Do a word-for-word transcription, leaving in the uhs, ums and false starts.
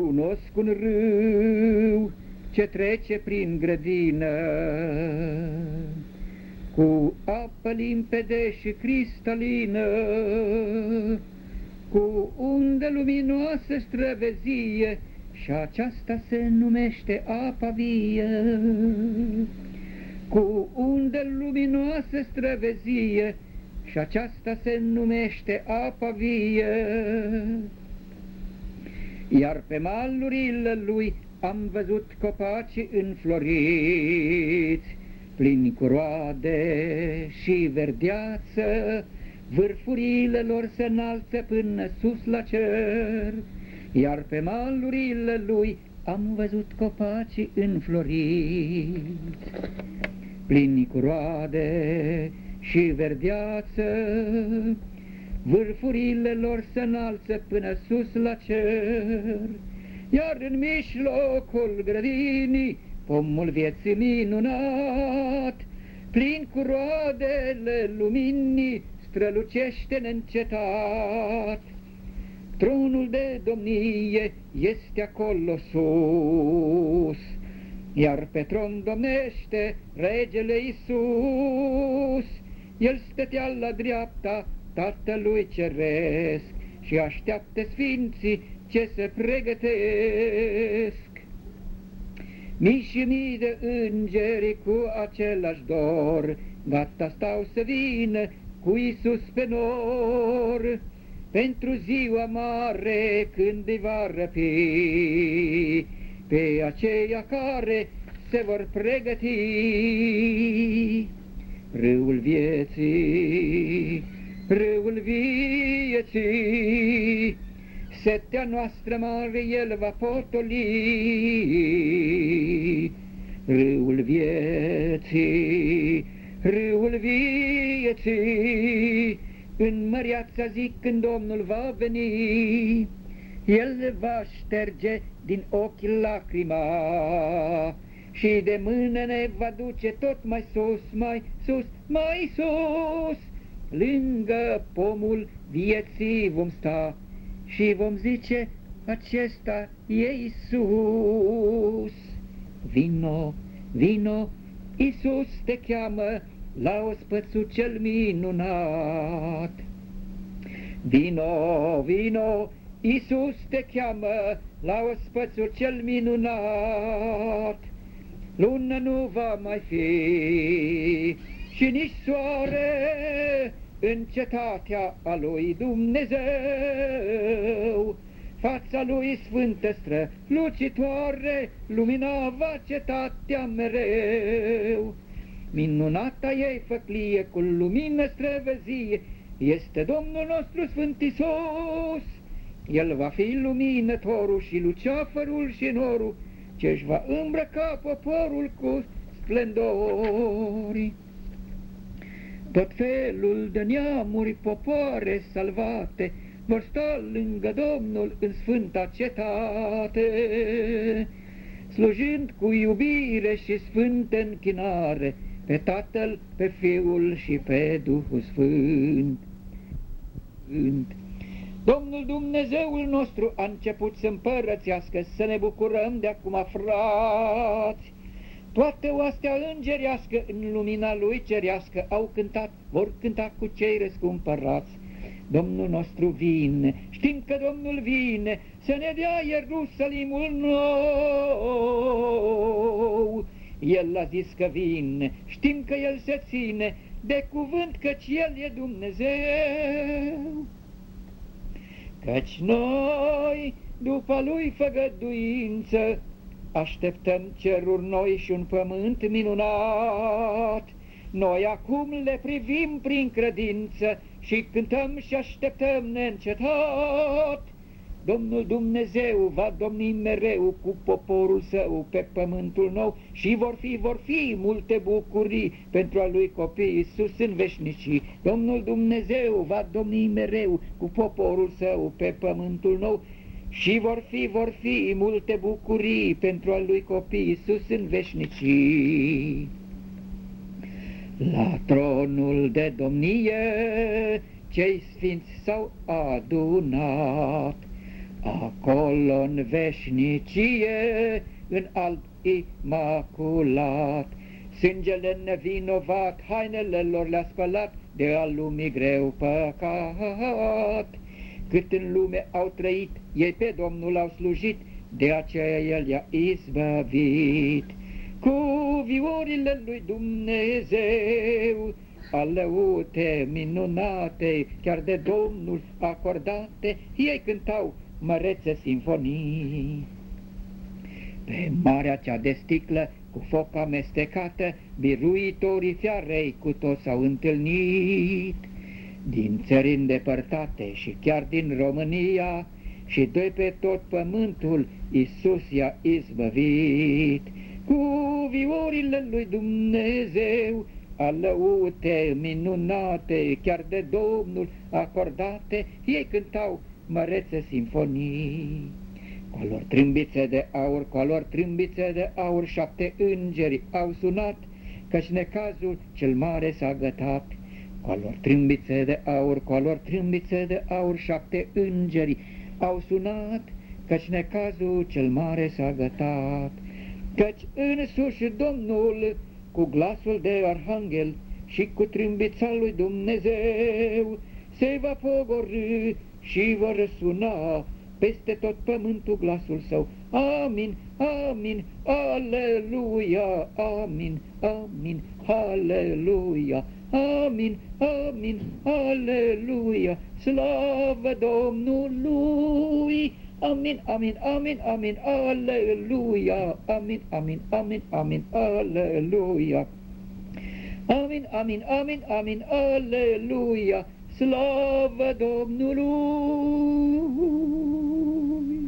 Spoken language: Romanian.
cunosc un râu ce trece prin grădină, cu apă limpede și cristalină, cu undă luminoasă străvezie, și aceasta se numește apa vie. Cu undă luminoasă străvezie, și aceasta se numește apa vie. Iar pe malurile lui am văzut copaci înfloriți, plini cu roade și verdeață, vârfurile lor se înalță până sus la cer. Iar pe malurile lui am văzut copaci înfloriți, plini cu roade și verdeață, vârfurile lor se înalță până sus la cer. Iar în mijlocul grădinii pomul vieții minunat, plin cu roadele luminii, strălucește neîncetat. Tronul de domnie este acolo sus, iar pe tron domnește regele Iisus. El stătea la dreapta Tatălui Ceresc și așteaptă sfinții ce se pregătesc. Mii și mii de îngeri cu același dor, gata stau să vină cu Iisus pe nor, pentru ziua mare când îi va răpi pe aceia care se vor pregăti. Râul vieții, râul vieții, setea noastră mare el va potoli. Râul vieții, râul vieții, în măreața zi când Domnul va veni, El va șterge din ochi lacrima și de mână ne va duce tot mai sus, mai sus, mai sus. Lângă pomul vieții vom sta și vom zice, acesta e Iisus. Vino, vino, Iisus te cheamă la ospățul cel minunat. Vino, vino, Iisus te cheamă la ospățul cel minunat. Lună nu va mai fi și nici soare în cetatea a lui Dumnezeu. Fața lui sfântă strălucitoare lumina va cetatea mereu. Minunata ei făclie cu lumină străvezie este Domnul nostru Sfânt Iisus. El va fi luminătorul și luceafărul și norul, ce-și va îmbrăca poporul cu splendori. Tot felul de neamuri, popoare salvate, vor sta lângă Domnul în sfânta cetate, slujind cu iubire și sfântă închinare pe Tatăl, pe Fiul și pe Duhul Sfânt. Domnul Dumnezeul nostru a început să împărățească, să ne bucurăm de acum, frați. Toate oastea îngerească în lumina lui cerească au cântat, vor cânta cu cei răscumpărați. Domnul nostru vine, știm că Domnul vine, să ne dea Ierusalimul nou. El a zis că vine, știm că El se ține de cuvânt, căci El e Dumnezeu. Căci noi, după Lui făgăduință, așteptăm ceruri noi și un pământ minunat. Noi acum le privim prin credință și cântăm și așteptăm neîncetat. Domnul Dumnezeu va domni mereu cu poporul său pe pământul nou și vor fi, vor fi multe bucurii pentru a lui copii Iisus în veșnicii. Domnul Dumnezeu va domni mereu cu poporul său pe pământul nou și vor fi, vor fi multe bucurii pentru a lui copii Iisus în veșnicii. La tronul de domnie cei sfinți s-au adunat, Acolo în veșnicie, în alb imaculat, sângele nevinovat hainele lor le-a spălat de al lumii greu păcat. Cât în lume au trăit, ei pe Domnul au slujit, de aceea El i-a izbăvit. Cu viorile lui Dumnezeu, alăute minunate, chiar de Domnul acordate, ei cântau mărețe simfonii. Pe marea cea de sticlă, cu foc amestecată, biruitorii fiarei cu toți s-au întâlnit. Din țări îndepărtate și chiar din România, și doi pe tot pământul Iisus i-a izbăvit. Cu viorile lui Dumnezeu, alăute minunate, chiar de Domnul acordate, ei cântau mărețe simfonii. Cu alor trâmbițe de aur, cu alor trâmbițe de aur, șapte îngeri au sunat, căci necazul cel mare s-a gătat. Cu alor trâmbițe de aur, cu alor trâmbițe de aur, șapte îngeri au sunat, căci necazul cel mare s-a gătat. Căci însuși Domnul, cu glasul de arhanghel și cu trâmbița lui Dumnezeu, se va pogorî și va răsuna peste tot pământul glasul său. Amin, amin, aleluia, amin, amin, aleluia, amin, amin, aleluia, slavă Domnului. Amin, amin, amin, amin, aleluia, amin, amin, amin, amin, aleluia. Amin, amin, amin, amin, aleluia, slavă Domnului.